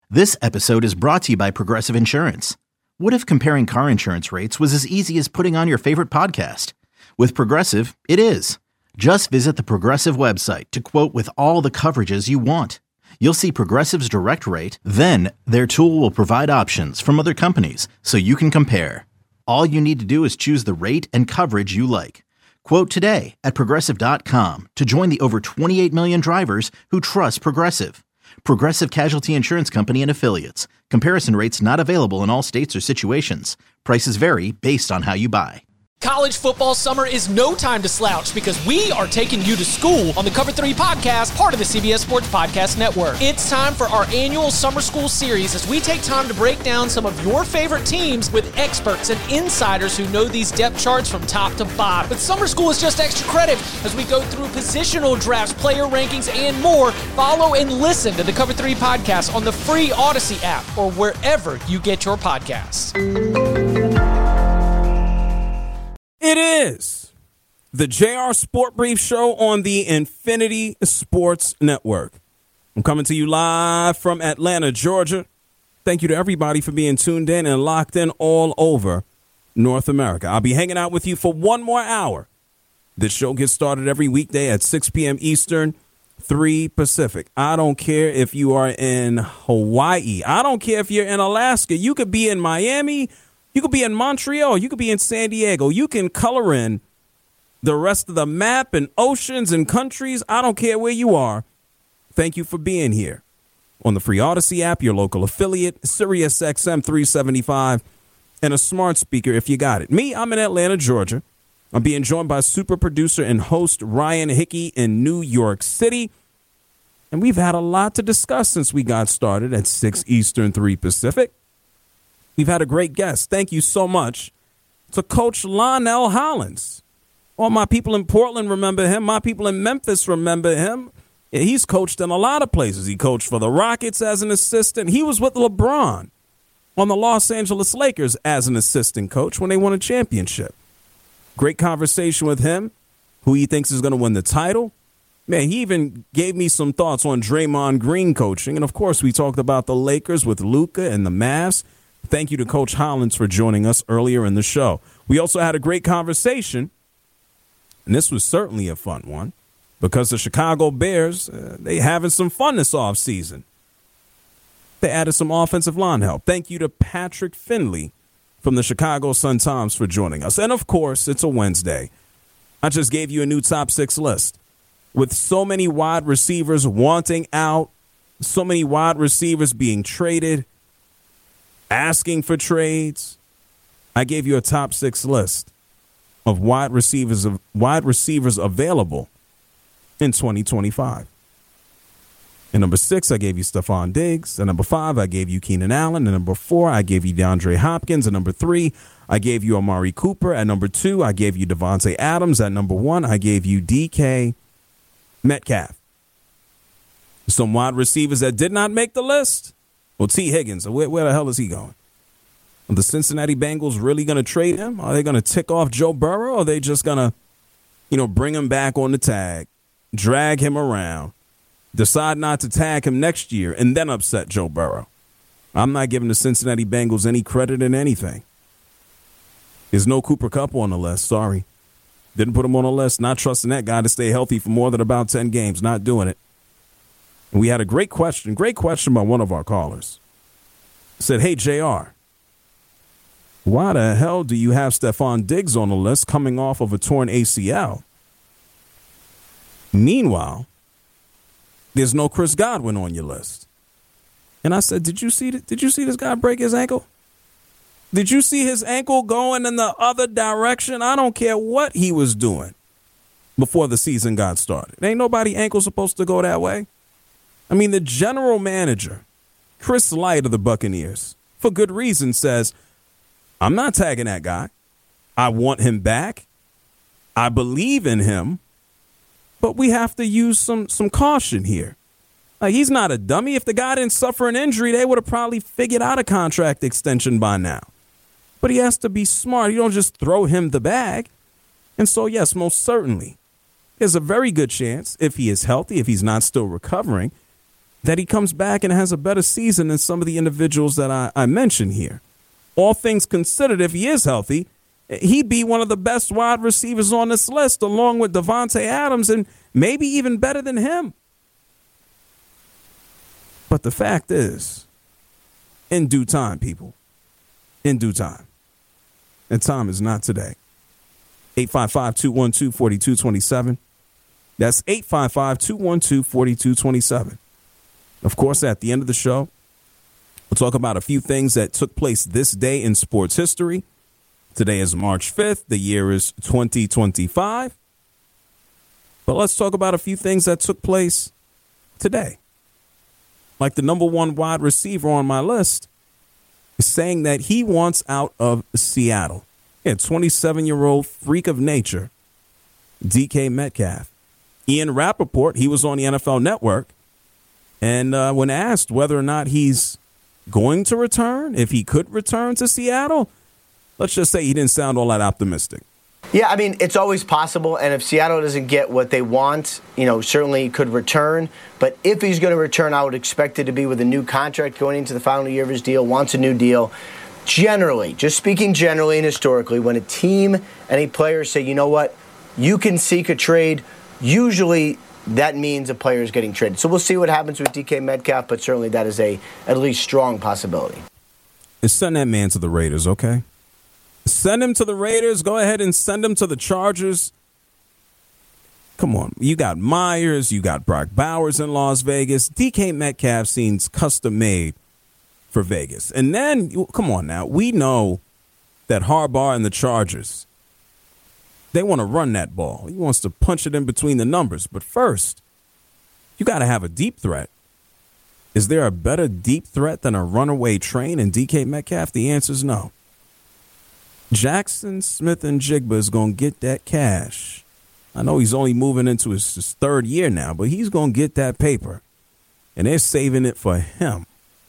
This episode is brought to you by Progressive Insurance. What if comparing car insurance rates was as easy as putting on your favorite podcast? With Progressive, it is. Just visit the Progressive website to quote with all the coverages you want. You'll see Progressive's direct rate, then their tool will provide options from other companies so you can compare. All you need to do is choose the rate and coverage you like. Quote today at Progressive.com to join the over 28 million drivers who trust Progressive. Progressive Casualty Insurance Company and Affiliates. Comparison rates not available in all states or situations. Prices vary based on how you buy. College football summer is no time to slouch because we are taking you to school on the Cover 3 podcast, part of the CBS Sports Podcast Network. It's time for our annual summer school series as we take time to break down some of your favorite teams with experts and insiders who know these depth charts from top to bottom. But summer school is just extra credit as we go through positional drafts, player rankings, and more. Follow and listen to the Cover 3 podcast on the free Odyssey app or wherever you get your podcasts. It is the JR Sport Brief Show on the Infinity Sports Network. I'm coming to you live from Atlanta, Georgia. Thank you to everybody for being tuned in and locked in all over North America. I'll be hanging out with you for one more hour. This show gets started every weekday at 6 p.m. Eastern, 3 Pacific. I don't care if you are in Hawaii. I don't care if you're in Alaska. You could be in Miami. You could be in Montreal. You could be in San Diego. You can color in the rest of the map and oceans and countries. I don't care where you are. Thank you for being here on the free Odyssey app, your local affiliate, Sirius XM 375, and a smart speaker if you got it. Me, I'm in Atlanta, Georgia. I'm being joined by super producer and host Ryan Hickey in New York City. And we've had a lot to discuss since we got started at 6 Eastern, 3 Pacific. We've had a great guest. Thank you so much to Coach Lonnell Hollins. All my people in Portland remember him. My people in Memphis remember him. He's coached in a lot of places. He coached for the Rockets as an assistant. He was with LeBron on the Los Angeles Lakers as an assistant coach when they won a championship. Great conversation with him, who he thinks is going to win the title. Man, he even gave me some thoughts on Draymond Green coaching. And, of course, we talked about the Lakers with Luka and the Mavs. Thank you to Coach Hollins for joining us earlier in the show. We also had a great conversation, and this was certainly a fun one, because the Chicago Bears, they having some fun this offseason. They added some offensive line help. Thank you to Patrick Finley from the Chicago Sun-Times for joining us. And, of course, it's a Wednesday. I just gave you a new top 6 list. With so many wide receivers wanting out, so many wide receivers being traded, asking for trades, I gave you a top 6 list of wide receivers available in 2025. In number 6, I gave you Stephon Diggs. At number 5, I gave you Keenan Allen. At number 4, I gave you DeAndre Hopkins. At number 3, I gave you Amari Cooper. At number 2, I gave you Devontae Adams. At number 1, I gave you DK Metcalf. Some wide receivers that did not make the list. Well, T. Higgins, where the hell is he going? Are the Cincinnati Bengals really going to trade him? Are they going to tick off Joe Burrow? Or are they just going to, bring him back on the tag, drag him around, decide not to tag him next year, and then upset Joe Burrow? I'm not giving the Cincinnati Bengals any credit in anything. There's no Cooper Kupp on the list. Sorry. Didn't put him on the list. Not trusting that guy to stay healthy for more than about 10 games. Not doing it. And we had a great question by one of our callers. Said, hey, JR, why the hell do you have Stephon Diggs on the list coming off of a torn ACL? Meanwhile, there's no Chris Godwin on your list. And I said, did you see this guy break his ankle? Did you see his ankle going in the other direction? I don't care what he was doing before the season got started. Ain't nobody ankle supposed to go that way. I mean, the general manager, Chris Light of the Buccaneers, for good reason, says, I'm not tagging that guy. I want him back. I believe in him. But we have to use some caution here. Like, he's not a dummy. If the guy didn't suffer an injury, they would have probably figured out a contract extension by now. But he has to be smart. You don't just throw him the bag. And so, yes, most certainly, there's a very good chance, if he is healthy, if he's not still recovering, that he comes back and has a better season than some of the individuals that I mentioned here. All things considered, if he is healthy, he'd be one of the best wide receivers on this list, along with Davante Adams, and maybe even better than him. But the fact is, in due time, people, in due time. And time is not today. 855-212-4227. That's 855-212-4227. Of course, at the end of the show, we'll talk about a few things that took place this day in sports history. Today is March 5th. The year is 2025. But let's talk about a few things that took place today. Like the number one wide receiver on my list is saying that he wants out of Seattle. Yeah, 27-year-old freak of nature, DK Metcalf. Ian Rappaport, he was on the NFL Network, and when asked whether or not he's going to return, if he could return to Seattle, let's just say he didn't sound all that optimistic. Yeah, I mean, it's always possible, and if Seattle doesn't get what they want, certainly he could return. But if he's going to return, I would expect it to be with a new contract going into the final year of his deal, wants a new deal. Generally, just speaking generally and historically, when a team and a player say, you know what, you can seek a trade, usually that means a player is getting traded. So we'll see what happens with DK Metcalf, but certainly that is a at least strong possibility. Send that man to the Raiders, okay? Send him to the Raiders. Go ahead and send him to the Chargers. Come on. You got Myers. You got Brock Bowers in Las Vegas. DK Metcalf seems custom made for Vegas. And then, come on now. We know that Harbaugh and the Chargers, they want to run that ball. He wants to punch it in between the numbers. But first, you got to have a deep threat. Is there a better deep threat than a runaway train in DK Metcalf? The answer is no. Jackson Smith-Njigba is going to get that cash. I know he's only moving into his third year now, but he's going to get that paper. And they're saving it for him.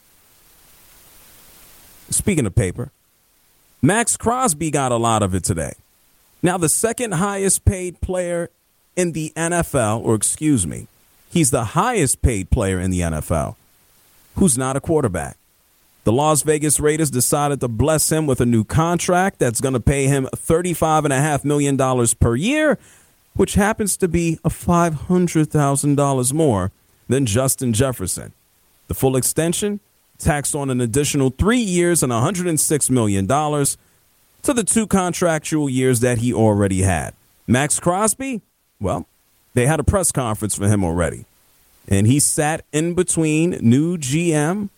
Speaking of paper, Max Crosby got a lot of it today. Now, the second highest paid player in the NFL, or excuse me, he's the highest paid player in the NFL who's not a quarterback. The Las Vegas Raiders decided to bless him with a new contract that's going to pay him $35.5 million per year, which happens to be $500,000 more than Justin Jefferson. The full extension taxed on an additional 3 years and $106 million to the 2 contractual years that he already had. Max Crosby, well, they had a press conference for him already, and he sat in between new GM.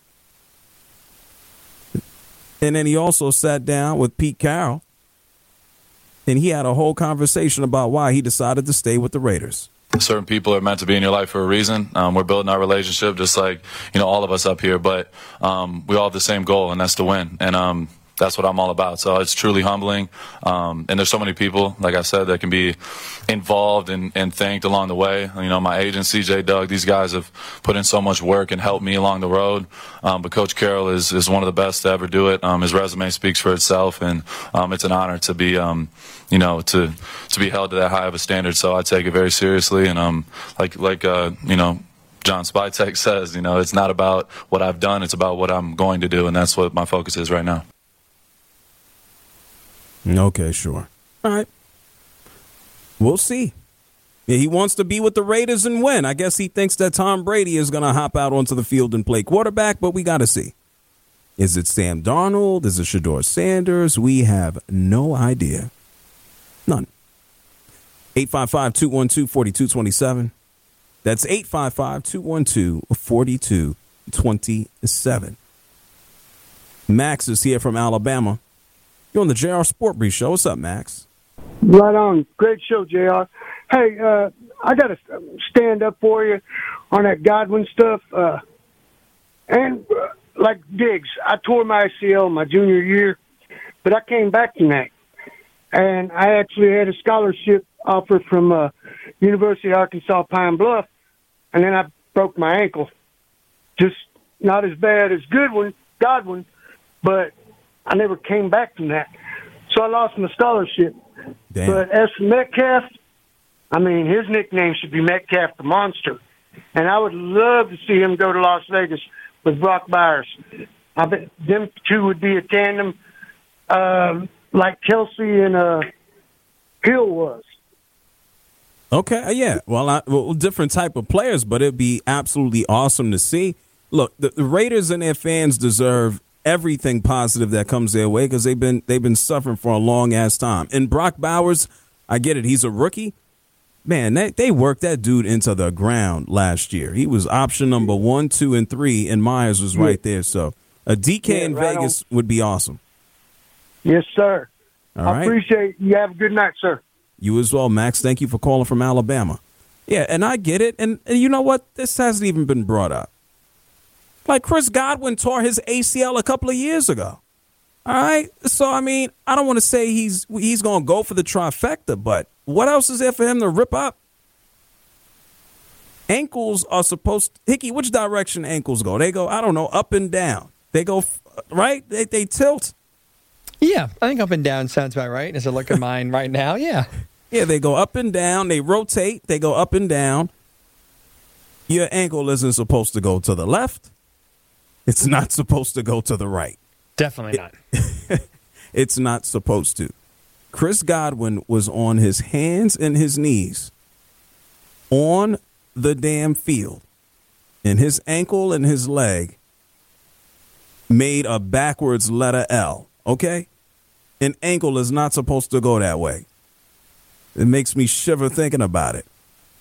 And then he also sat down with Pete Carroll, and he had a whole conversation about why he decided to stay with the Raiders. Certain people are meant to be in your life for a reason. We're building our relationship just like, all of us up here, but we all have the same goal, and that's to win. And that's what I'm all about. So it's truly humbling. And there's so many people, like I said, that can be involved and thanked along the way. My agent, CJ Doug, these guys have put in so much work and helped me along the road. But Coach Carroll is one of the best to ever do it. His resume speaks for itself, and it's an honor to be, to be held to that high of a standard. So I take it very seriously. And like John Spytek says, it's not about what I've done, it's about what I'm going to do, and that's what my focus is right now. Okay, sure. All right. We'll see. Yeah, he wants to be with the Raiders and win. I guess he thinks that Tom Brady is going to hop out onto the field and play quarterback, but we got to see. Is it Sam Darnold? Is it Shedeur Sanders? We have no idea. None. 855-212-4227. That's 855-212-4227. Max is here from Alabama. You're on the JR Sport Brief Show. What's up, Max? Right on. Great show, JR. Hey, I got to stand up for you on that Godwin stuff. Like Diggs, I tore my ACL my junior year, but I came back from that. And I actually had a scholarship offer from University of Arkansas Pine Bluff, and then I broke my ankle. Just not as bad as Godwin, but I never came back from that. So I lost my scholarship. Damn. But as for Metcalf, his nickname should be Metcalf the Monster. And I would love to see him go to Las Vegas with Brock Bowers. I bet them two would be a tandem like Kelsey and Hill was. Okay, yeah. Well, different type of players, but it'd be absolutely awesome to see. Look, the Raiders and their fans deserve everything positive that comes their way because they've been suffering for a long ass time. And Brock Bowers, I get it, he's a rookie. Man, they worked that dude into the ground last year. He was option number 1, 2, and 3, and Myers was right there. So a DK in right Vegas would be awesome. Yes, sir. All right. I appreciate it. You have a good night, sir. You as well, Max. Thank you for calling from Alabama. Yeah, and I get it. And you know what? This hasn't even been brought up. Like Chris Godwin tore his ACL a couple of years ago. All right? So, I mean, I don't want to say he's going to go for the trifecta, but what else is there for him to rip up? Ankles are supposed to, Hickey, which direction ankles go? They go, I don't know, up and down. They go, right? They tilt. Yeah, I think up and down sounds about right. As I look at mine right now, yeah. Yeah, they go up and down. They rotate. They go up and down. Your ankle isn't supposed to go to the left. It's not supposed to go to the right. Definitely not. It's not supposed to. Chris Godwin was on his hands and his knees on the damn field, and his ankle and his leg made a backwards letter L, okay? An ankle is not supposed to go that way. It makes me shiver thinking about it.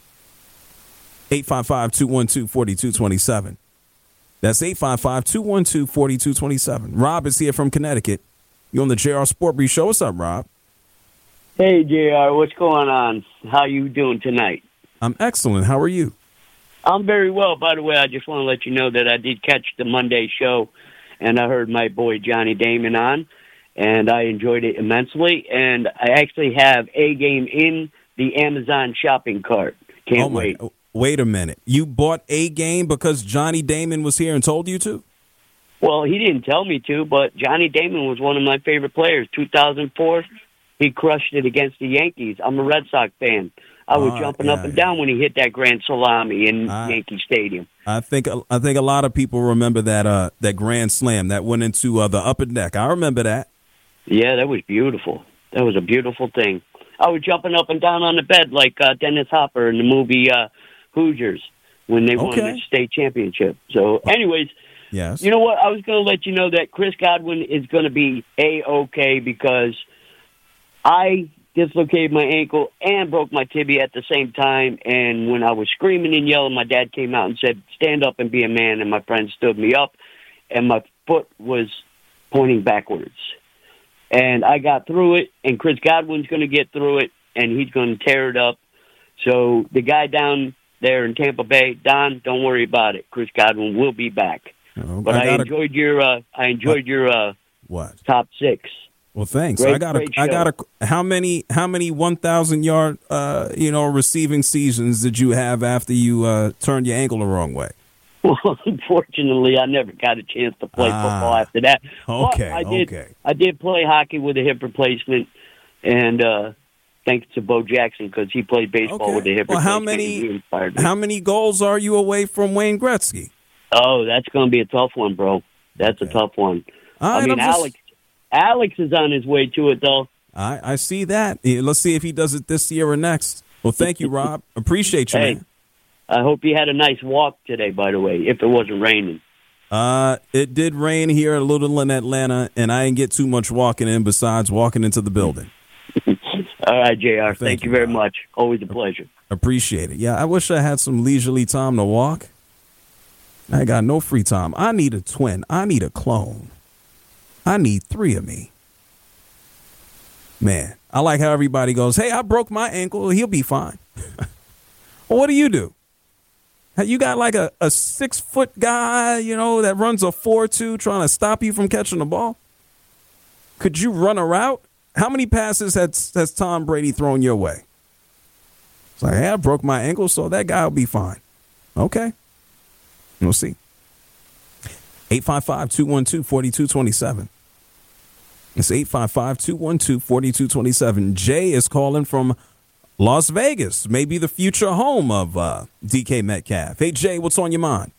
855-212-4227. That's 855-212-4227. Rob is here from Connecticut. You're on the JR Sport Brief Show. What's up, Rob? Hey, JR. What's going on? How you doing tonight? I'm excellent. How are you? I'm very well. By the way, I just want to let you know that I did catch the Monday show, and I heard my boy Johnny Damon on, and I enjoyed it immensely. And I actually have A Game in the Amazon shopping cart. Can't wait. Wait a minute. You bought A Game because Johnny Damon was here and told you to? Well, he didn't tell me to, but Johnny Damon was one of my favorite players. 2004, he crushed it against the Yankees. I'm a Red Sox fan. I was jumping up and down when he hit that grand salami in Yankee Stadium. I think a lot of people remember that grand slam that went into the upper deck. I remember that. Yeah, that was beautiful. That was a beautiful thing. I was jumping up and down on the bed like Dennis Hopper in the movie Hoosiers when they won the state championship. So, anyways, yes. You know what? I was going to let you know that Chris Godwin is going to be A-okay because I dislocated my ankle and broke my tibia at the same time. And when I was screaming and yelling, my dad came out and said, stand up and be a man. And my friend stood me up, and my foot was pointing backwards. And I got through it, and Chris Godwin's going to get through it, and he's going to tear it up. So the guy down there in Tampa Bay, Don, don't worry about it. Chris Godwin will be back. But I enjoyed your top six. Well, thanks. Great, how many 1,000 yard receiving seasons did you have after you turned your ankle the wrong way? Well, unfortunately, I never got a chance to play football after that. Okay, but I did play hockey with a hip replacement, and thanks to Bo Jackson because he played baseball with a hip replacement. How many goals are you away from Wayne Gretzky? Oh, that's going to be a tough one, bro. That's a tough one. I mean, Alex is on his way to it, though. I see that. Let's see if he does it this year or next. Well, thank you, Rob. Appreciate you, man. I hope you had a nice walk today, by the way, if it wasn't raining. It did rain here a little in Atlanta, and I didn't get too much walking in besides walking into the building. All right, JR. Thank you very much. Always a pleasure. Appreciate it. Yeah, I wish I had some leisurely time to walk. I got no free time. I need a twin. I need a clone. I need 3 of me. Man, I like how everybody goes, hey, I broke my ankle. He'll be fine. Well, what do? You got like a 6-foot guy, that runs a 4.2 trying to stop you from catching the ball? Could you run a route? How many passes has Tom Brady thrown your way? It's like, hey, I broke my ankle, so that guy will be fine. Okay. We'll see. 855-212-4227. It's 855-212-4227. Jay is calling from Las Vegas may be the future home of DK Metcalf. Hey, Jay, what's on your mind?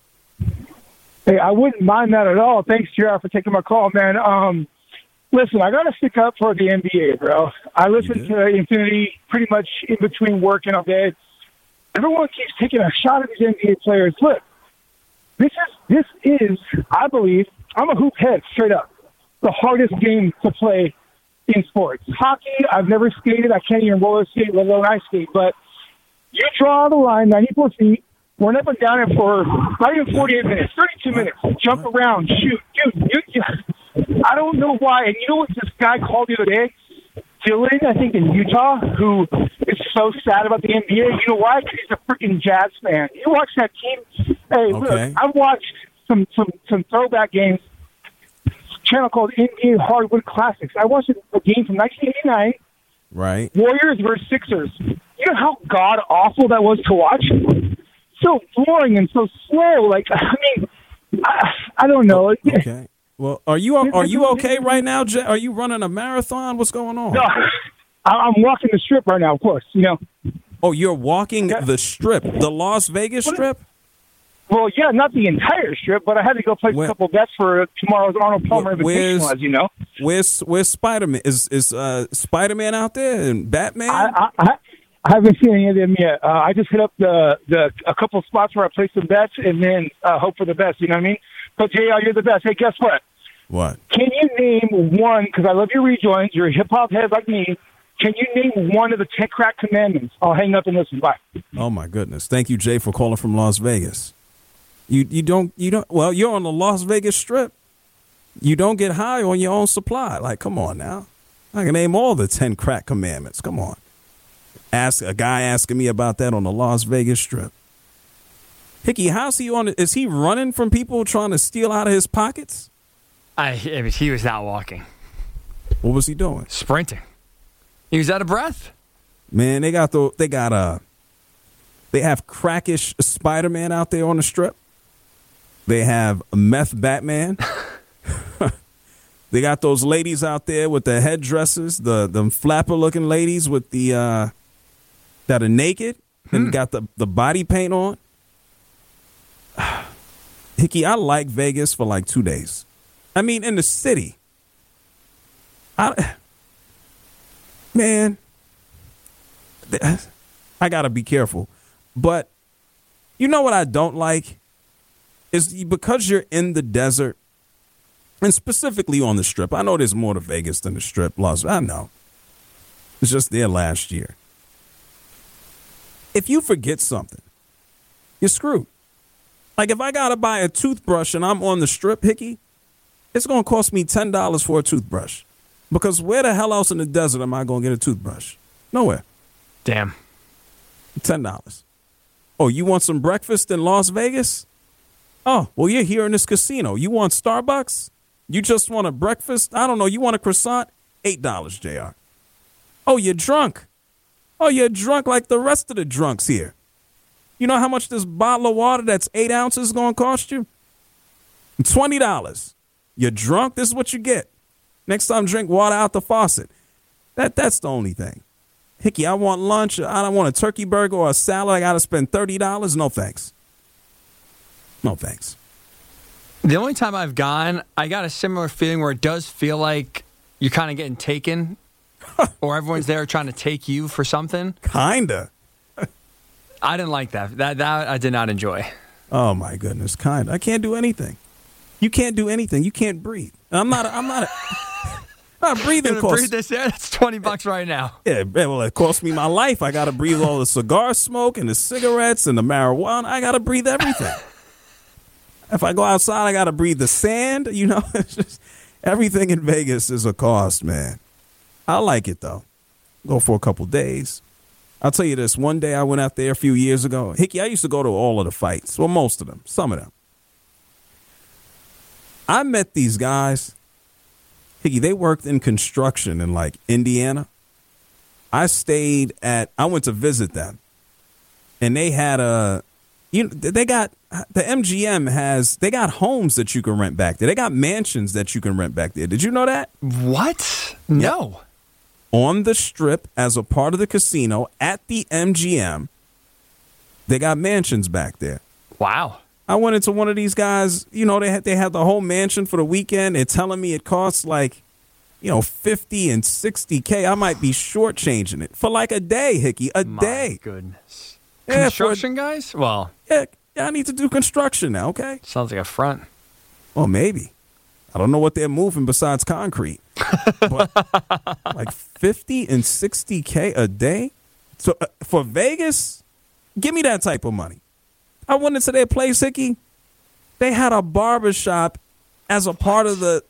Hey, I wouldn't mind that at all. Thanks, JR, for taking my call, man. Listen, I got to stick up for the NBA, bro. I listen to Infinity pretty much in between work and all day. Everyone keeps taking a shot at these NBA players. Look, this is, I believe, I'm a hoop head, straight up, the hardest game to play in sports. Hockey, I've never skated. I can't even roller skate, let alone ice skate. But you draw the line, 94 feet, run up and down it for not even 48 minutes, 32 minutes, jump around, shoot. Dude, I don't know why. And you know what this guy called the other day? Dylan, I think, in Utah, who is so sad about the NBA. You know why? Because he's a freaking Jazz fan. You watch that team. Hey, look, I've watched some throwback games. Channel called NBA Hardwood Classics. I watched a game from 1989. Right. Warriors versus Sixers. You know how god awful that was to watch? So boring and so slow. Like, I mean, I don't know. Okay. Well, are you okay right now, Jay? Are you running a marathon? What's going on? No, I'm walking the strip right now, of course, you know. Oh, you're walking the strip, the Las Vegas strip? Well, yeah, not the entire strip, but I had to go place a couple bets for tomorrow's Arnold Palmer Invitational, as you know. Where's Spider-Man? Is Spider-Man out there and Batman? I haven't seen any of them yet. I just hit up a couple spots where I placed some bets and then hope for the best, you know what I mean? But, JR, you're the best. Hey, guess what? What? Can you name one, because I love your rejoins, you're a hip-hop head like me, can you name one of the 10 crack commandments? I'll hang up and listen. Bye. Oh, my goodness. Thank you, Jay, for calling from Las Vegas. You don't, well, you're on the Las Vegas Strip. You don't get high on your own supply. Like, come on now. I can name all the 10 crack commandments. Come on. Ask a guy asking me about that on the Las Vegas Strip. Hickey, how's he on? Is he running from people trying to steal out of his pockets? I mean, he was not walking. What was he doing? Sprinting. He was out of breath. Man, they have crackish Spider-Man out there on the strip. They have a meth Batman. They got those ladies out there with the headdresses, the flapper-looking ladies with the that are naked and got the body paint on. Hickey, I like Vegas for like 2 days. I mean, in the city. Man, I got to be careful. But you know what I don't like? Is because you're in the desert, and specifically on the Strip. I know there's more to Vegas than the Strip. I know. It's just there last year. If you forget something, you're screwed. Like if I got to buy a toothbrush and I'm on the Strip, Hickey, it's going to cost me $10 for a toothbrush. Because where the hell else in the desert am I going to get a toothbrush? Nowhere. Damn. $10. Oh, you want some breakfast in Las Vegas? Oh, well, you're here in this casino. You want Starbucks? You just want a breakfast? I don't know. You want a croissant? $8, JR. Oh, you're drunk. Oh, you're drunk like the rest of the drunks here. You know how much this bottle of water that's 8 ounces is going to cost you? $20. You're drunk? This is what you get. Next time, drink water out the faucet. That's the only thing. Hickey, I want lunch. I don't want a turkey burger or a salad. I got to spend $30. No, thanks. No, thanks. The only time I've gone, I got a similar feeling where it does feel like you're kind of getting taken or everyone's there trying to take you for something. Kinda. I didn't like that. That I did not enjoy. Oh, my goodness. Kinda. I can't do anything. You can't do anything. You can't breathe. I'm not breathing costs. Breathe this air? That's $20 right now. Yeah, well, it cost me my life. I got to breathe all the cigar smoke and the cigarettes and the marijuana. I got to breathe everything. If I go outside, I got to breathe the sand. You know, it's just, everything in Vegas is a cost, man. I like it, though. Go for a couple days. I'll tell you this. One day I went out there a few years ago. Hickey, I used to go to all of the fights. Well, most of them. Some of them. I met these guys. Hickey, they worked in construction in, like, Indiana. I went to visit them. And they had the MGM they got homes that you can rent back there. They got mansions that you can rent back there. Did you know that? What? No. on the Strip as a part of the casino at the MGM. They got mansions back there. Wow. I went into one of these guys, you know, they had the whole mansion for the weekend. They're telling me it costs like, you know, 50 and 60K. I might be shortchanging it for like a day, Hickey, a day. My goodness. Yeah, Construction guys? Well. Yeah, I need to do construction now, okay? Sounds like a front. Well, maybe. I don't know what they're moving besides concrete. But like 50 and 60K a day? So for Vegas, give me that type of money. I went into their place, Hickey. They had a barbershop as a part of the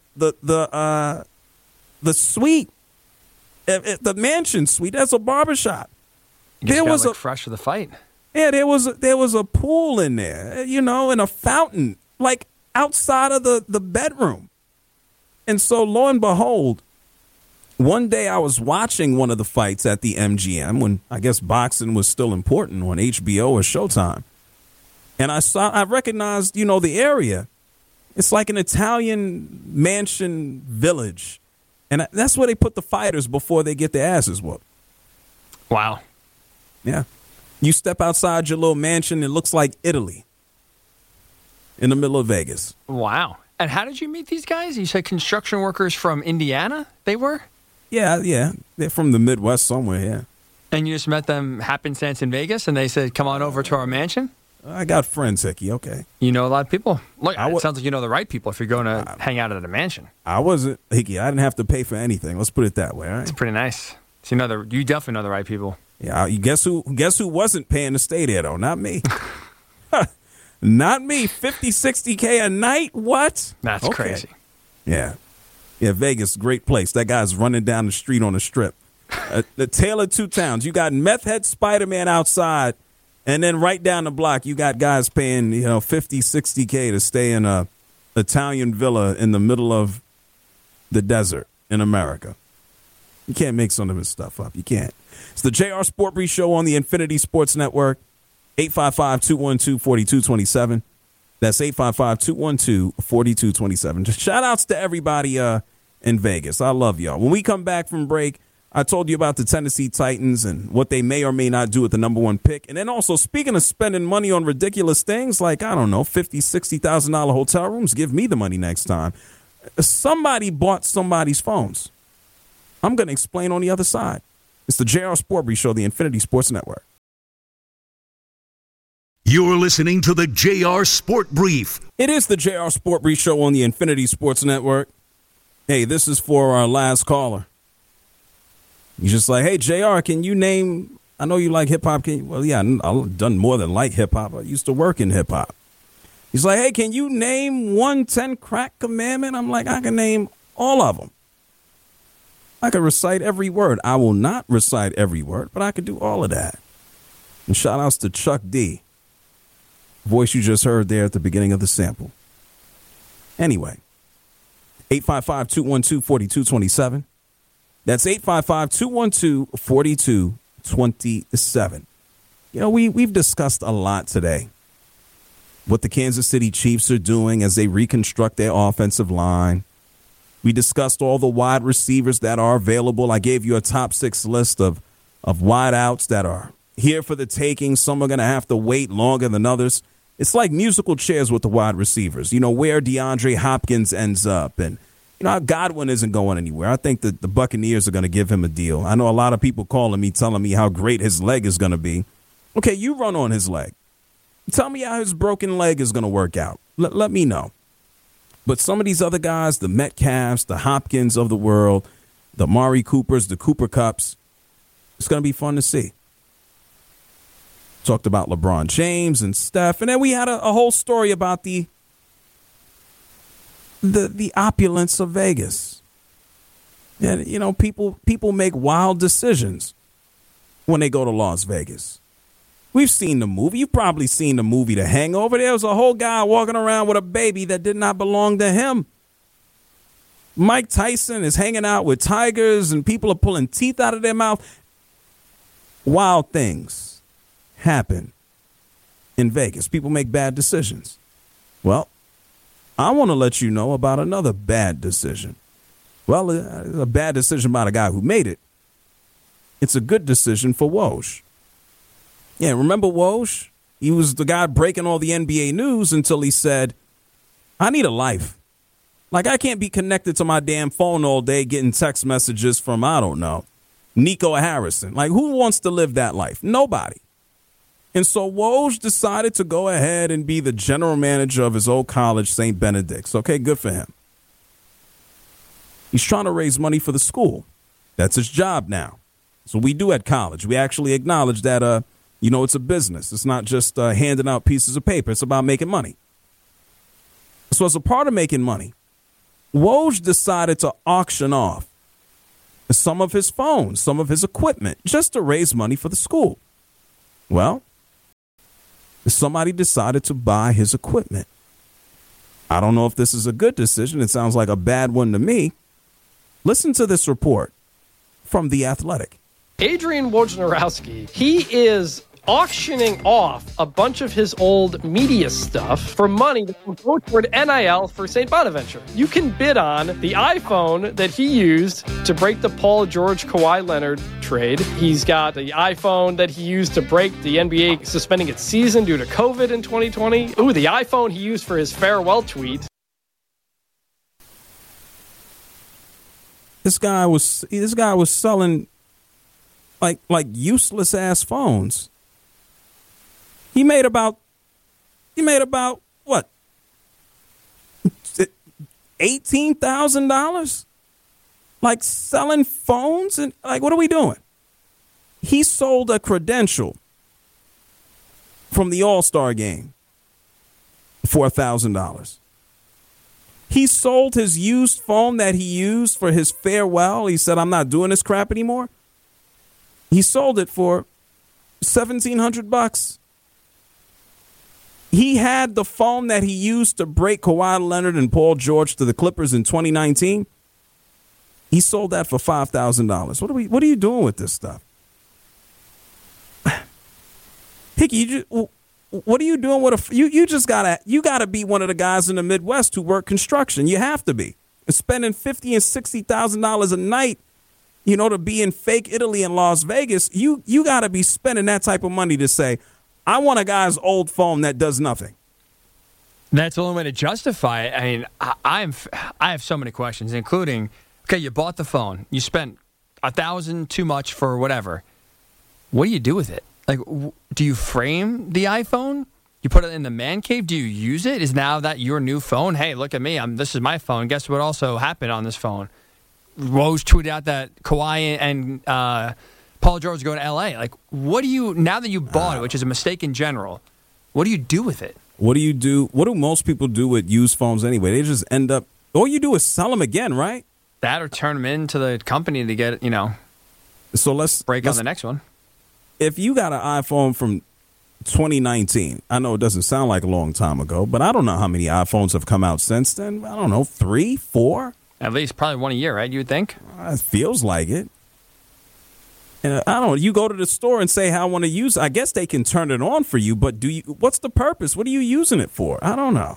suite, the mansion suite. That's a barbershop. There was a fresh for the fight. Yeah, there was a pool in there, you know, and a fountain like outside of the bedroom. And so, lo and behold, one day I was watching one of the fights at the MGM when I guess boxing was still important on HBO or Showtime. And I recognized, you know, the area. It's like an Italian mansion village. And that's where they put the fighters before they get their asses whooped. Wow. Yeah. You step outside your little mansion, it looks like Italy in the middle of Vegas. Wow. And how did you meet these guys? You said construction workers from Indiana, they were? Yeah. They're from the Midwest somewhere, yeah. And you just met them happenstance in Vegas, and they said, come on over to our mansion? I got friends, Hickey, okay. You know a lot of people? Look, it sounds like you know the right people if you're going to hang out at a mansion. I wasn't, Hickey, I didn't have to pay for anything. Let's put it that way, all right? It's pretty nice. So you definitely know the right people. Yeah, you guess who wasn't paying to stay there, though? Not me. Not me. 50, 60K a night? What? That's crazy. Yeah. Yeah, Vegas, great place. That guy's running down the street on the Strip. The tale of two towns. You got meth head Spider-Man outside, and then right down the block, you got guys paying, 50, 60K to stay in a Italian villa in the middle of the desert in America. You can't make some of this stuff up. You can't. It's the JR Sport Brief Show on the Infinity Sports Network. 855-212-4227. That's 855-212-4227. Just shout outs to everybody in Vegas. I love y'all. When we come back from break, I told you about the Tennessee Titans and what they may or may not do with the number one pick. And then also, speaking of spending money on ridiculous things like, I don't know, $50,000, $60,000 hotel rooms, give me the money next time. Somebody bought somebody's phones. I'm going to explain on the other side. It's the JR Sport Brief Show, the Infinity Sports Network. You're listening to the JR Sport Brief. It is the JR Sport Brief Show on the Infinity Sports Network. Hey, this is for our last caller. You're just like, hey, JR, can you name, I know you like hip-hop. Well, yeah, I've done more than like hip-hop. I used to work in hip-hop. He's like, hey, can you name 110 crack commandment? I'm like, I can name all of them. I can recite every word. I will not recite every word, but I can do all of that. And shout outs to Chuck D, voice you just heard there at the beginning of the sample. Anyway, 855-212-4227. That's 855-212-4227. We've discussed a lot today what the Kansas City Chiefs are doing as they reconstruct their offensive line. We discussed all the wide receivers that are available. I gave you a top 6 list of wideouts that are here for the taking. Some are going to have to wait longer than others. It's like musical chairs with the wide receivers. Where DeAndre Hopkins ends up. And, Godwin isn't going anywhere. I think that the Buccaneers are going to give him a deal. I know a lot of people calling me, telling me how great his leg is going to be. Okay, you run on his leg. Tell me how his broken leg is going to work out. Let me know. But some of these other guys, the Metcalfs, the Hopkins of the world, the Mari Coopers, the Cooper Cups, it's going to be fun to see. Talked about LeBron James and Steph. And then we had a whole story about the opulence of Vegas. And, people make wild decisions when they go to Las Vegas. We've seen the movie. You've probably seen the movie The Hangover. There was a whole guy walking around with a baby that did not belong to him. Mike Tyson is hanging out with tigers and people are pulling teeth out of their mouth. Wild things happen in Vegas. People make bad decisions. Well, I want to let you know about another bad decision. Well, a bad decision by the guy who made it, it's a good decision for Woj. Yeah, remember Woj? He was the guy breaking all the NBA news until he said, I need a life. Like, I can't be connected to my damn phone all day getting text messages from, I don't know, Nico Harrison. Like, who wants to live that life? Nobody. And so Woj decided to go ahead and be the general manager of his old college, St. Benedict's. Okay, good for him. He's trying to raise money for the school. That's his job now. So we do at college. We actually acknowledge that, it's a business. It's not just handing out pieces of paper. It's about making money. So as a part of making money, Woj decided to auction off some of his phones, some of his equipment, just to raise money for the school. Well, somebody decided to buy his equipment. I don't know if this is a good decision. It sounds like a bad one to me. Listen to this report from The Athletic. Adrian Wojnarowski, he is auctioning off a bunch of his old media stuff for money that will go toward NIL for St. Bonaventure. You can bid on the iPhone that he used to break the Paul George Kawhi Leonard trade. He's got the iPhone that he used to break the NBA suspending its season due to COVID in 2020. Ooh, the iPhone he used for his farewell tweet. This guy was selling like useless ass phones. He made about what? $18,000? Like selling phones? And like, what are we doing? He sold a credential from the All-Star game for $1,000. He sold his used phone that he used for his farewell. He said, I'm not doing this crap anymore. He sold it for $1,700. He had the phone that he used to break Kawhi Leonard and Paul George to the Clippers in 2019. He sold that for $5,000. What are you doing with this stuff? Hickey, what are you doing with you gotta be one of the guys in the Midwest who work construction. You have to be. And spending $50,000 and $60,000 a night, to be in fake Italy and Las Vegas, you gotta be spending that type of money to say, I want a guy's old phone that does nothing. That's the only way to justify it. I mean, I have so many questions, including, okay, you bought the phone. You spent $1,000 too much for whatever. What do you do with it? Like, do you frame the iPhone? You put it in the man cave? Do you use it? Is now that your new phone? Hey, look at me. This is my phone. Guess what also happened on this phone? Woj tweeted out that Kawhi and Paul George go to L.A. Like, what do you, now that you bought it, which is a mistake in general, what do you do with it? What do you do? What do most people do with used phones anyway? They just end up, all you do is sell them again, right? That or turn them into the company to get, so let's break on the next one. If you got an iPhone from 2019, I know it doesn't sound like a long time ago, but I don't know how many iPhones have come out since then. I don't know, 3, 4? At least probably one a year, right? You would think? It feels like it. And I don't know. You go to the store and say, "How I want to use it." I guess they can turn it on for you, but what's the purpose? What are you using it for? I don't know.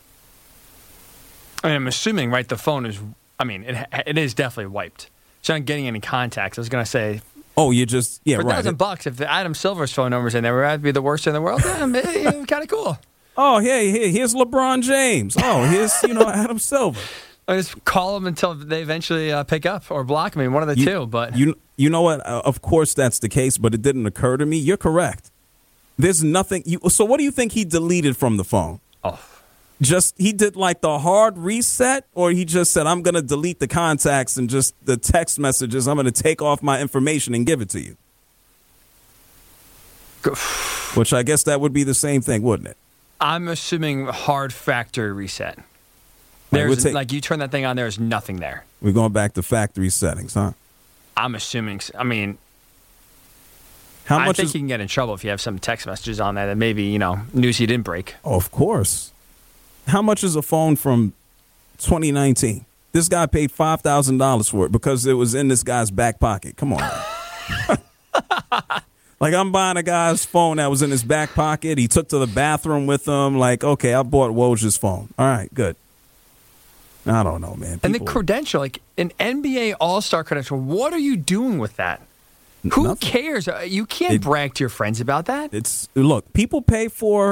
I mean, I'm assuming, right, the phone is, it is definitely wiped. So I'm not getting any contacts. I was going to say, oh, you just, yeah, for right. For $1,000, if Adam Silver's phone number's in there, that'd be the worst in the world. Kind of cool. Oh, here's LeBron James. Oh, here's, Adam Silver. I just call them until they eventually pick up or block me, one of the two. But you know what? Of course that's the case, but it didn't occur to me. You're correct. There's nothing. So what do you think he deleted from the phone? Oh, he did like the hard reset, or he just said, "I'm going to delete the contacts and just the text messages. I'm going to take off my information and give it to you." Which I guess that would be the same thing, wouldn't it? I'm assuming hard factory reset. There's you turn that thing on, there's nothing there. We're going back to factory settings, huh? I'm assuming. How much? I think you can get in trouble if you have some text messages on there that maybe news you didn't break. Oh, of course. How much is a phone from 2019? This guy paid $5,000 for it because it was in this guy's back pocket. Come on. Like, I'm buying a guy's phone that was in his back pocket. He took to the bathroom with him. Like, okay, I bought Woj's phone. All right, good. I don't know, man. And the credential, like an NBA All-Star credential, what are you doing with that? Who cares? You can't brag to your friends about that. Look, people pay for,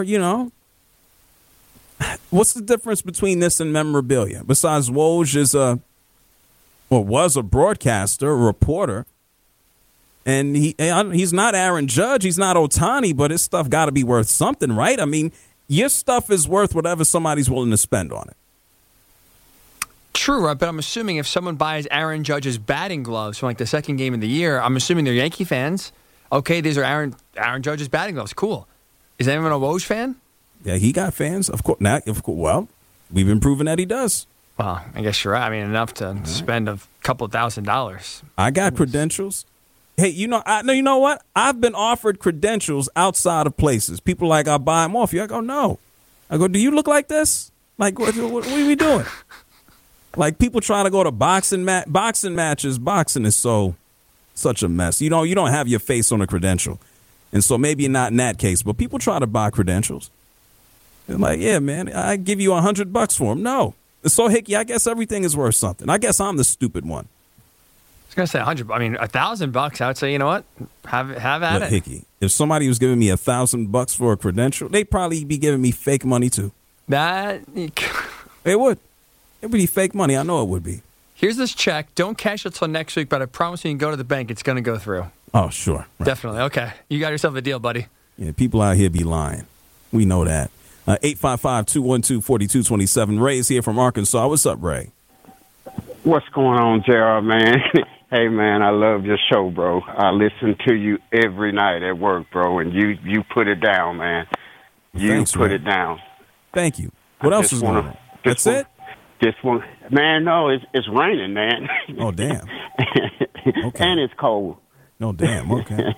what's the difference between this and memorabilia? Besides, Woj was a broadcaster, a reporter, and he's not Aaron Judge, he's not Ohtani, but his stuff got to be worth something, right? I mean, your stuff is worth whatever somebody's willing to spend on it. True, right? But I'm assuming if someone buys Aaron Judge's batting gloves from the second game of the year, I'm assuming they're Yankee fans. Okay, these are Aaron Judge's batting gloves. Cool. Is anyone a Woj fan? Yeah, he got fans. Of course. Well, we've been proving that he does. Well, I guess you're right. I mean, enough to spend a couple $1,000s. I got credentials. Hey, you know what? I've been offered credentials outside of places. People like, I'll buy them off you. I go, no. I go, do you look like this? Like, what are we doing? Like, people trying to go to boxing matches. Boxing is such a mess. You don't have your face on a credential. And so maybe not in that case, but people try to buy credentials. They're like, yeah, man, I give you $100 for them. No. So, Hickey, I guess everything is worth something. I guess I'm the stupid one. I was going to say 100. I mean, $1,000, I would say, you know what? Have at it. Hickey, if somebody was giving me $1,000 for a credential, they'd probably be giving me fake money, too. They would. It would be fake money. I know it would be. Here's this check. Don't cash it till next week, but I promise you can go to the bank. It's going to go through. Oh, sure. Right. Definitely. Okay. You got yourself a deal, buddy. Yeah, people out here be lying. We know that. 855-212-4227. Ray is here from Arkansas. What's up, Ray? What's going on, JR, man? Hey, man, I love your show, bro. I listen to you every night at work, bro, and you put it down, man. Thanks, put Ray. it down. Thank you. What else is going on? That's it? Man, no, it's raining, man. Oh, damn. Okay. And it's cold. No, damn. Okay.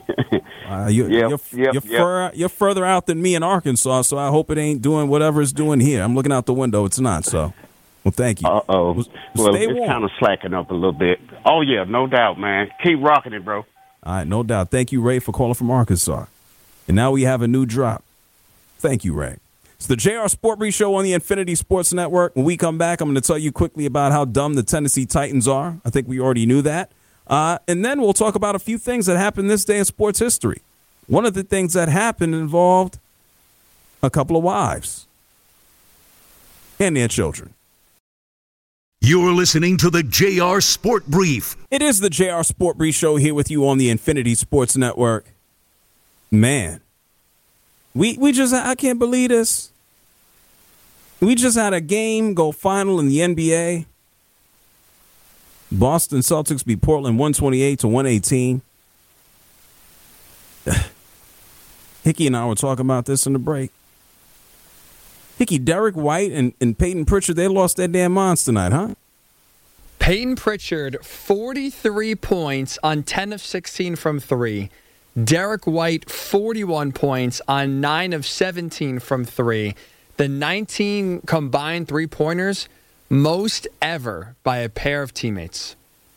You're further out than me in Arkansas, so I hope it ain't doing whatever it's doing here. I'm looking out the window. It's not, so. Well, thank you. Uh-oh. Well, it's kind of slacking up a little bit. Oh, yeah, no doubt, man. Keep rocking it, bro. All right, no doubt. Thank you, Ray, for calling from Arkansas. And now we have a new drop. Thank you, Ray. It's the JR Sport Brief Show on the Infinity Sports Network. When we come back, I'm going to tell you quickly about how dumb the Tennessee Titans are. I think we already knew that. And then we'll talk about a few things that happened this day in sports history. One of the things that happened involved a couple of wives and their children. You're listening to the JR Sport Brief. It is the JR Sport Brief Show here with you on the Infinity Sports Network. Man, we just, I can't believe this. We just had a game go final in the NBA. Boston Celtics beat Portland 128-118. Hickey and I were talking about this in the break. Hickey, Derek White and Peyton Pritchard, they lost their damn minds tonight, huh? Peyton Pritchard, 43 points on 10 of 16 from 3. Derek White, 41 points on 9 of 17 from 3. The 19 combined three-pointers, most ever by a pair of teammates.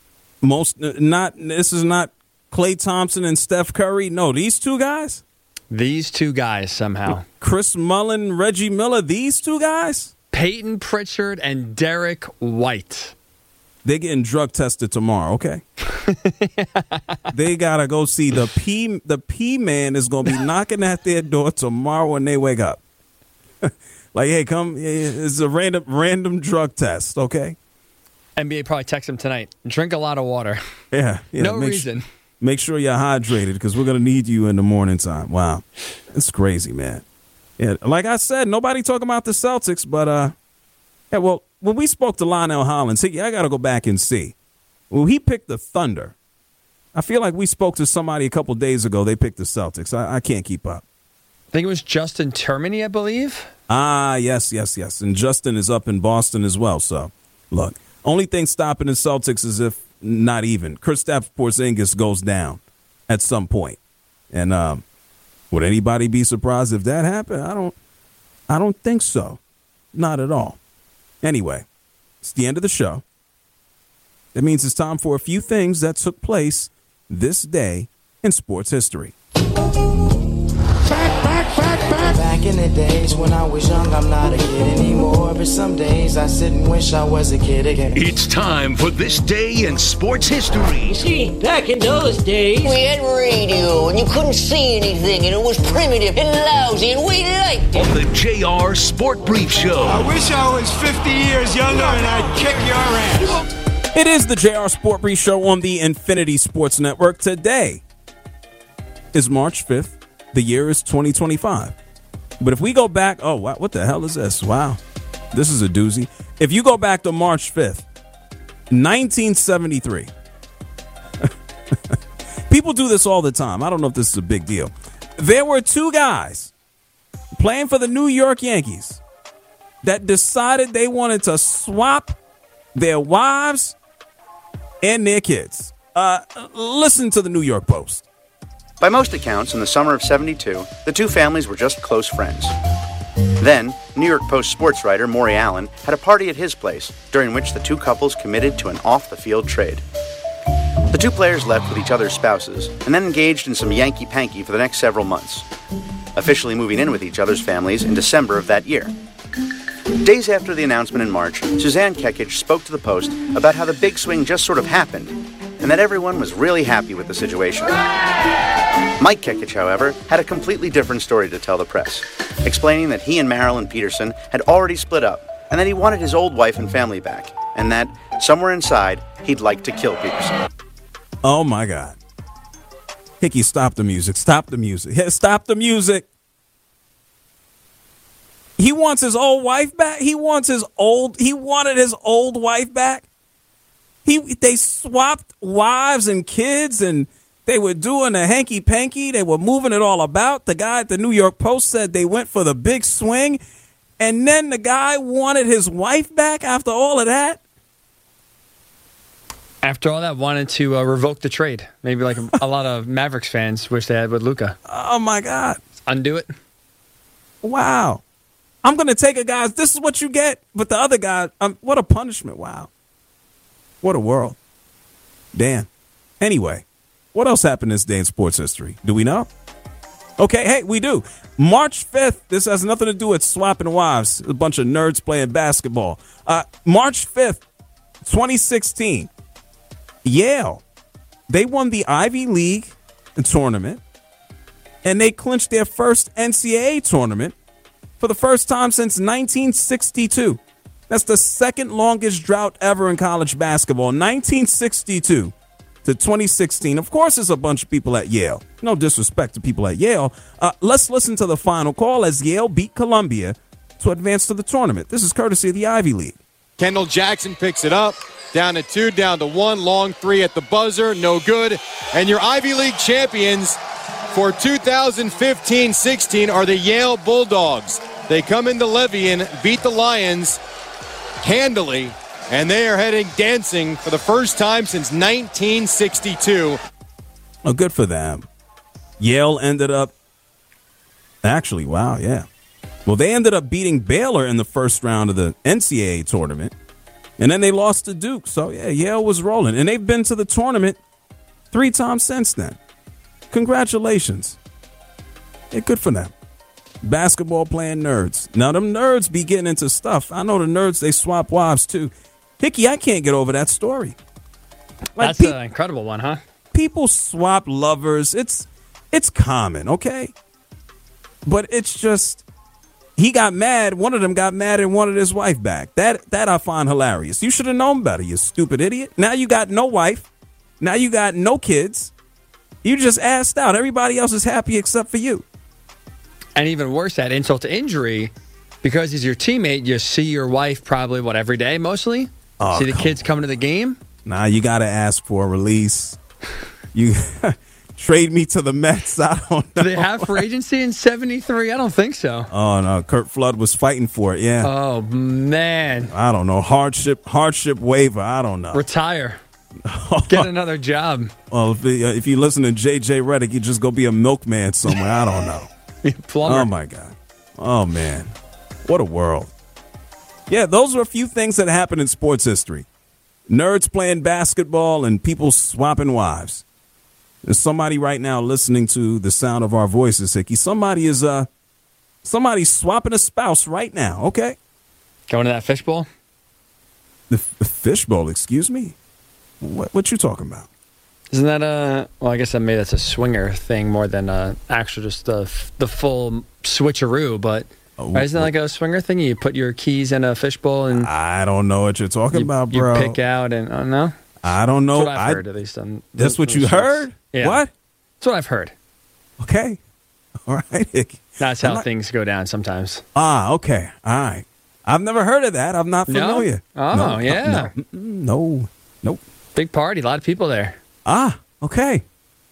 This is not Klay Thompson and Steph Curry. No, these two guys? These two guys somehow. Chris Mullin, Reggie Miller, these two guys? Peyton Pritchard and Derek White. They're getting drug tested tomorrow, okay? They got to go see the P man is going to be knocking at their door tomorrow when they wake up. Like, hey, come, it's a random drug test, okay? NBA probably text him tonight. Drink a lot of water. Yeah. No reason. Make sure you're hydrated because we're going to need you in the morning time. Wow. It's crazy, man. Yeah, like I said, nobody talking about the Celtics, but, when we spoke to Lionel Hollins, I got to go back and see. Well, he picked the Thunder. I feel like we spoke to somebody a couple days ago. They picked the Celtics. I can't keep up. I think it was Justin Termini, I believe. Yes. And Justin is up in Boston as well. So, look, only thing stopping the Celtics is if not even Kristaps Porzingis goes down at some point. And would anybody be surprised if that happened? I don't think so. Not at all. Anyway, it's the end of the show. That means it's time for a few things that took place this day in sports history. Back back in the days when I was young, I'm not a kid anymore. But some days I sit and wish I was a kid again. It's time for This Day in Sports History. See, back in those days, we had radio and you couldn't see anything and it was primitive and lousy and we liked it. On the JR Sport Brief Show. I wish I was 50 years younger and I'd kick your ass. It is the JR Sport Brief Show on the Infinity Sports Network. Today is March 5th. The year is 2025. But if we go back, oh, wow, what the hell is this? Wow. This is a doozy. If you go back to March 5th, 1973. People do this all the time. I don't know if this is a big deal. There were two guys playing for the New York Yankees that decided they wanted to swap their wives and their kids. Listen to the New York Post. By most accounts, in the summer of '72, the two families were just close friends. Then, New York Post sports writer Maury Allen had a party at his place, during which the two couples committed to an off-the-field trade. The two players left with each other's spouses, and then engaged in some Yankee-panky for the next several months, officially moving in with each other's families in December of that year. Days after the announcement in March, Suzanne Kekich spoke to the Post about how the big swing just sort of happened, and that everyone was really happy with the situation. Mike Kekich, however, had a completely different story to tell the press, explaining that he and Marilyn Peterson had already split up, and that he wanted his old wife and family back, and that, somewhere inside, he'd like to kill Peterson. Oh, my God. Hickey, stop the music. Stop the music. Stop the music. He wants his old wife back? He wanted his old wife back? They swapped wives and kids, and they were doing a hanky-panky. They were moving it all about. The guy at the New York Post said they went for the big swing, and then the guy wanted his wife back after all of that? After all that, wanted to revoke the trade. Maybe like a lot of Mavericks fans wish they had with Luka. Oh, my God. Undo it. Wow. I'm going to take a guy. This is what you get. But the other guy, what a punishment. Wow. What a world. Dan. Anyway, what else happened this day in sports history? Do we know? Okay, hey, we do. March 5th, this has nothing to do with swapping wives. A bunch of nerds playing basketball. March 5th, 2016, Yale, they won the Ivy League tournament, and they clinched their first NCAA tournament for the first time since 1962. That's the second longest drought ever in college basketball, 1962 to 2016. Of course, there's a bunch of people at Yale. No disrespect to people at Yale. Let's listen to the final call as Yale beat Columbia to advance to the tournament. This is courtesy of the Ivy League. Kendall Jackson picks it up. Down to 2, down to 1. Long 3 at the buzzer. No good. And your Ivy League champions for 2015-16 are the Yale Bulldogs. They come into Levy and beat the Lions handily, and they are heading dancing for the first time since 1962. Oh, good for them. Yale ended up actually, wow, yeah. Well, they ended up beating Baylor in the first round of the NCAA tournament, and then they lost to Duke. So, yeah, Yale was rolling, and they've been to the tournament 3 times since then. Congratulations. Yeah, good for them. Basketball playing nerds. Now, them nerds be getting into stuff. I know the nerds, they swap wives, too. Hickey, I can't get over that story. Like, that's an incredible one, huh? People swap lovers. It's common, okay? But it's just, he got mad. One of them got mad and wanted his wife back. That I find hilarious. You should have known better, you stupid idiot. Now you got no wife. Now you got no kids. You just assed out. Everybody else is happy except for you. And even worse, that insult to injury, because he's your teammate, you see your wife probably, every day mostly? Oh, see the kids coming to the game? Nah, you got to ask for a release. You trade me to the Mets. I don't know. Do they have free agency in 73? I don't think so. Oh, no. Kurt Flood was fighting for it, yeah. Oh, man. I don't know. Hardship waiver. I don't know. Retire. Get another job. Well, if you listen to J.J. Redick, you just go be a milkman somewhere. I don't know. Plumber. Oh, my God. Oh, man. What a world. Yeah, those are a few things that happened in sports history. Nerds playing basketball and people swapping wives. There's somebody right now listening to the sound of our voices, Hickey. Somebody is Somebody's swapping a spouse right now, okay? Going to that fishbowl? The fishbowl, excuse me? What you talking about? Isn't that well, I guess maybe that's a swinger thing more than actual just the full switcheroo, but isn't that like a swinger thing? You put your keys in a fishbowl and... I don't know what you're talking about, bro. You pick out and... I don't know. I don't know. That's what I've heard, at least. That's what you heard? Yeah. What? That's what I've heard. Okay. All right. That's how things go down sometimes. Okay. All right. I've never heard of that. I'm not familiar. No? Oh, yeah. No. Nope. Big party. A lot of people there. Okay.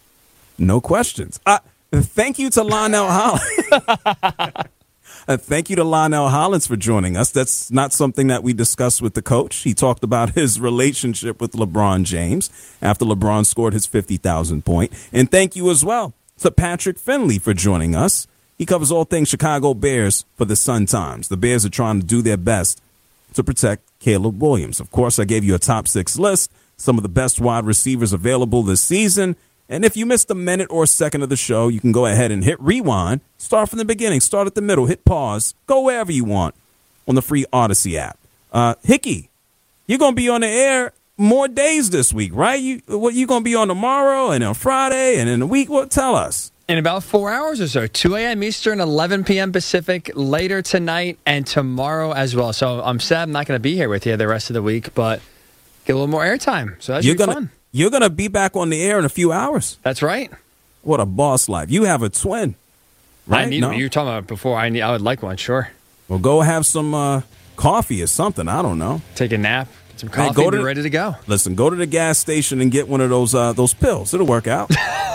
No questions. Thank you to Lionel Hollins. Thank you to Lionel Hollins for joining us. That's not something that we discussed with the coach. He talked about his relationship with LeBron James after LeBron scored his 50,000 point. And thank you as well to Patrick Finley for joining us. He covers all things Chicago Bears for the Sun-Times. The Bears are trying to do their best to protect Caleb Williams. Of course, I gave you a top 6 list, some of the best wide receivers available this season. And if you missed a minute or a second of the show, you can go ahead and hit rewind, start from the beginning, start at the middle, hit pause, go wherever you want on the free Odyssey app. Hickey, you're going to be on the air more days this week, right? You going to be on tomorrow and on Friday and in the week? What? Tell us. In about 4 hours or so, 2 a.m. Eastern, 11 p.m. Pacific, later tonight and tomorrow as well. So I'm sad I'm not going to be here with you the rest of the week, but get a little more airtime. So that's fun. You're going to be back on the air in a few hours. That's right. What a boss life. You have a twin, right? You were talking about before. I would like one, sure. Well, go have some coffee or something. I don't know. Take a nap, get some coffee, and be ready to go. Listen, go to the gas station and get one of those pills. It'll work out.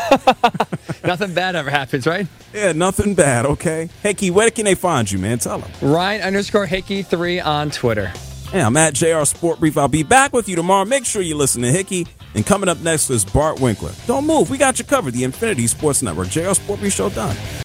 Nothing bad ever happens, right? Yeah, nothing bad, okay? Hickey, where can they find you, man? Tell them. Ryan_Hickey3 on Twitter. Hey, I'm at JR Sport Brief. I'll be back with you tomorrow. Make sure you listen to Hickey. And coming up next is Bart Winkler. Don't move. We got you covered. The Infinity Sports Network. JR Sport Brief Show done.